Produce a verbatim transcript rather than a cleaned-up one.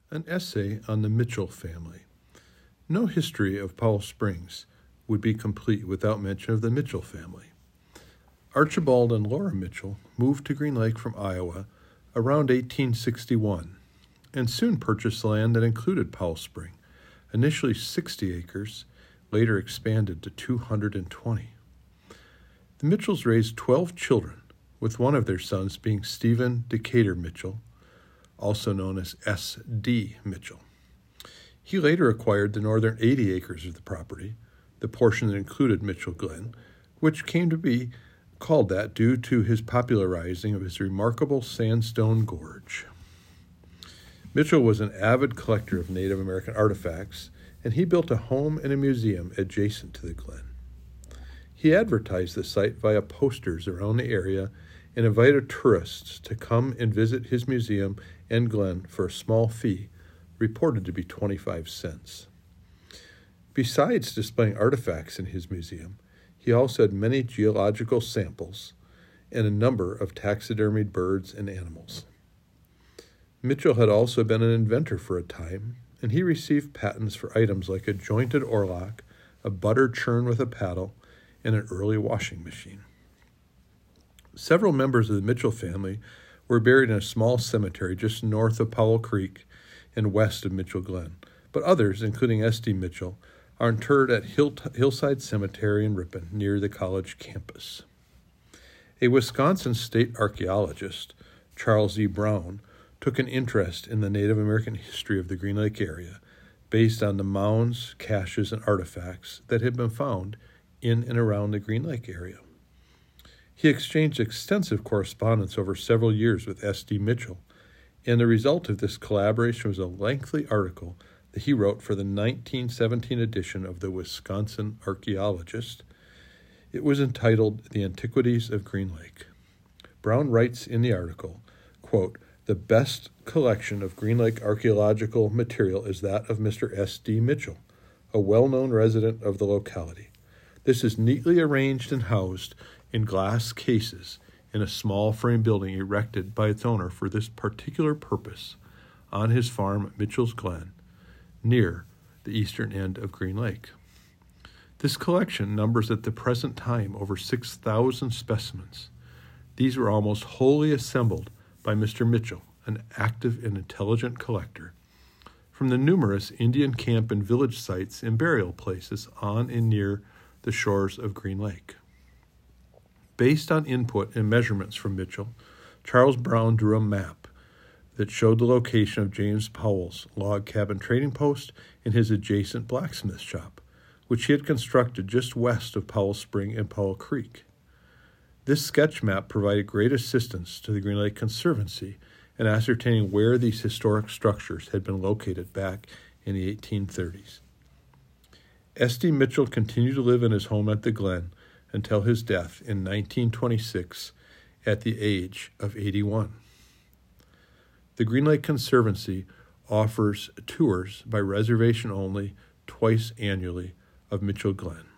an essay on the Mitchell family. No history of Powell Springs would be complete without mention of the Mitchell family. Archibald and Laura Mitchell moved to Green Lake from Iowa around eighteen sixty-one and soon purchased land that included Powell Spring, initially sixty acres, later expanded to two hundred twenty. The Mitchells raised twelve children, with one of their sons being Stephen Decatur Mitchell, also known as S D Mitchell. He later acquired the northern eighty acres of the property, the portion that included Mitchell Glen, which came to be called that due to his popularizing of his remarkable sandstone gorge. Mitchell was an avid collector of Native American artifacts, and he built a home and a museum adjacent to the Glen. He advertised the site via posters around the area and invited tourists to come and visit his museum and Glen for a small fee, reported to be twenty-five cents. Besides displaying artifacts in his museum, he also had many geological samples and a number of taxidermied birds and animals. Mitchell had also been an inventor for a time, and he received patents for items like a jointed oarlock, a butter churn with a paddle, and an early washing machine. Several members of the Mitchell family were buried in a small cemetery just north of Powell Creek and west of Mitchell Glen, but others, including S D Mitchell, are interred at Hill- Hillside Cemetery in Ripon, near the college campus. A Wisconsin state archaeologist, Charles E. Brown, took an interest in the Native American history of the Green Lake area based on the mounds, caches, and artifacts that had been found in and around the Green Lake area. He exchanged extensive correspondence over several years with S D Mitchell, and the result of this collaboration was a lengthy article that he wrote for the nineteen seventeen edition of the Wisconsin Archaeologist. It was entitled The Antiquities of Green Lake. Brown writes in the article, quote, "The best collection of Green Lake archaeological material is that of Mister S D Mitchell, a well-known resident of the locality. This is neatly arranged and housed in glass cases in a small frame building erected by its owner for this particular purpose on his farm Mitchell's Glen, near the eastern end of Green Lake. This collection numbers at the present time over six thousand specimens. These were almost wholly assembled by Mister Mitchell, an active and intelligent collector, from the numerous Indian camp and village sites and burial places on and near the shores of Green Lake." Based on input and measurements from Mitchell, Charles Brown drew a map that showed the location of James Powell's log cabin trading post and his adjacent blacksmith shop, which he had constructed just west of Powell Spring and Powell Creek. This sketch map provided great assistance to the Green Lake Conservancy in ascertaining where these historic structures had been located back in the eighteen thirties. S D Mitchell continued to live in his home at the Glen until his death in nineteen twenty-six at the age of eighty-one. The Green Lake Conservancy offers tours by reservation only twice annually of Mitchell Glen.